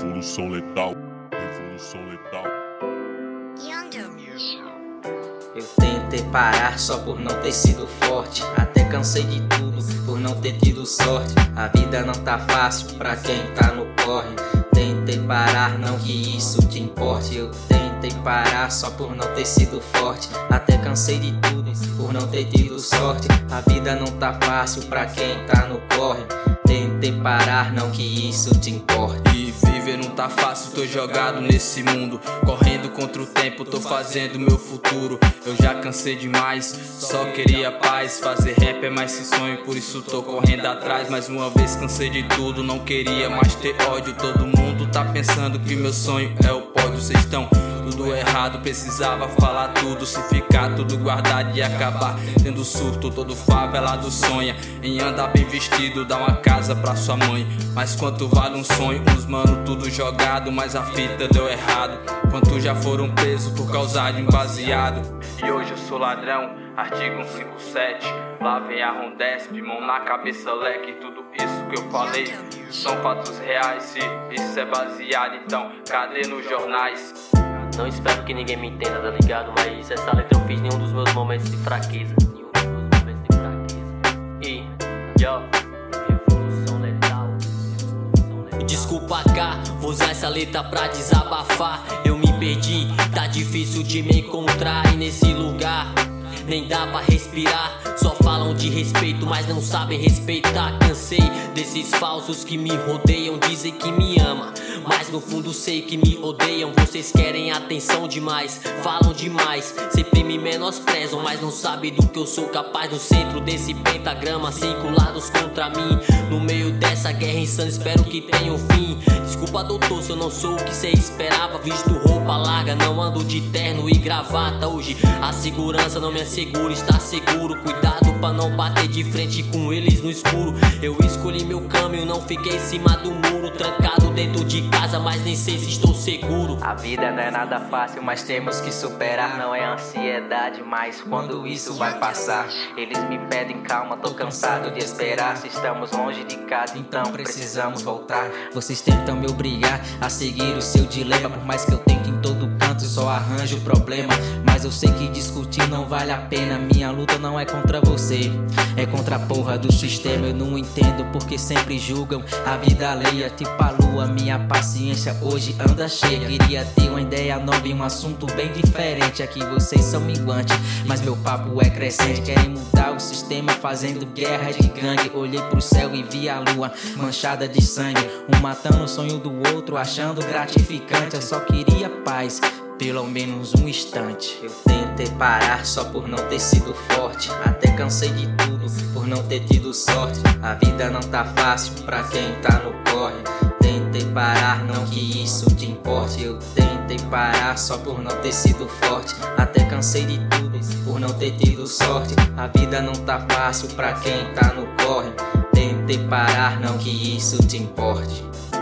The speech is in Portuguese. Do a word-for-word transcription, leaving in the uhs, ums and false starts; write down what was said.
Revolução letal, revolução letal. Eu tentei parar só por não ter sido forte. Até cansei de tudo por não ter tido sorte. A vida não tá fácil pra quem tá no corre. Tentei parar, não que isso te importe. Eu tentei parar só por não ter sido forte. Até cansei de tudo por não ter tido sorte. A vida não tá fácil pra quem tá no corre. Tentei parar, não que isso te importe. E viver não tá fácil, tô jogado nesse mundo. Correndo contra o tempo, tô fazendo meu futuro. Eu já cansei demais, só queria paz. Fazer rap é mais que sonho, por isso tô correndo atrás. Mais uma vez cansei de tudo, não queria mais ter ódio. Todo mundo tá pensando que meu sonho é o pódio. Vocês estão tudo errado, precisava falar tudo. Se ficar tudo guardado e acabar tendo surto. Todo favelado sonha em andar bem vestido, dar uma casa pra sua mãe. Mas quanto vale um sonho? Uns mano tudo jogado, mas a fita deu errado. Quantos já foram presos por causa de um baseado? E hoje eu sou ladrão, artigo cento e cinquenta e sete. Lá vem a Rondesp, mão na cabeça, leque. Tudo isso que eu falei são fatos reais. Se isso é baseado, então cadê nos jornais? Não espero que ninguém me entenda, tá ligado? Mas essa letra eu fiz em nenhum dos meus momentos de fraqueza. Nenhum dos meus momentos de fraqueza. E, yo, revolução letal. Desculpa cá, vou usar essa letra pra desabafar. Eu me perdi, tá difícil de me encontrar. E nesse lugar nem dá pra respirar. Só falam de respeito, mas não sabem respeitar. Cansei desses falsos que me rodeiam. Dizem que me ama, mas no fundo sei que me odeiam. Vocês querem atenção demais, falam demais, sempre me menosprezam, mas não sabem do que eu sou capaz. No centro desse pentagrama, cinco lados contra mim. No meio dessa guerra insana, espero que tenha um fim. Desculpa doutor, se eu não sou o que cê esperava. Visto roupa larga, não ando de terno e gravata. Hoje a segurança não me assegura, está seguro. Cuidado pra não bater de frente com eles no escuro. Eu escolhi meu caminho, não fiquei em cima do muro. Trancado dentro de casa, mas nem sei se estou seguro. A vida não é nada fácil, mas temos que superar. Não é ansiedade, mas quando isso vai passar. Eles me pedem calma, tô cansado de esperar. Se estamos longe de casa, então precisamos voltar. Vocês tentam me obrigar a seguir o seu dilema. Por mais que eu tente em todo canto, só arranjo problema. Mas eu sei que discutir não vale a pena. Minha luta não é contra você, é contra a porra do sistema. Eu não entendo porque sempre julgam a vida alheia. Tipo a lua, minha paciência hoje anda cheia. Queria ter uma ideia nova e um assunto bem diferente. Aqui vocês são minguantes, mas meu papo é crescente. Querem mudar o sistema fazendo guerra de gangue. Olhei pro céu e vi a lua manchada de sangue. Um matando o sonho do outro, achando gratificante. Eu só queria paz, pelo menos um instante. Eu tentei parar só por não ter sido forte. Até cansei de tudo por não ter tido sorte. A vida não tá fácil pra quem tá no corre. Tentei parar, não que isso te importe. Eu tentei parar só por não ter sido forte. Até cansei de tudo por não ter tido sorte. A vida não tá fácil pra quem tá no corre. Tentei parar, não que isso te importe.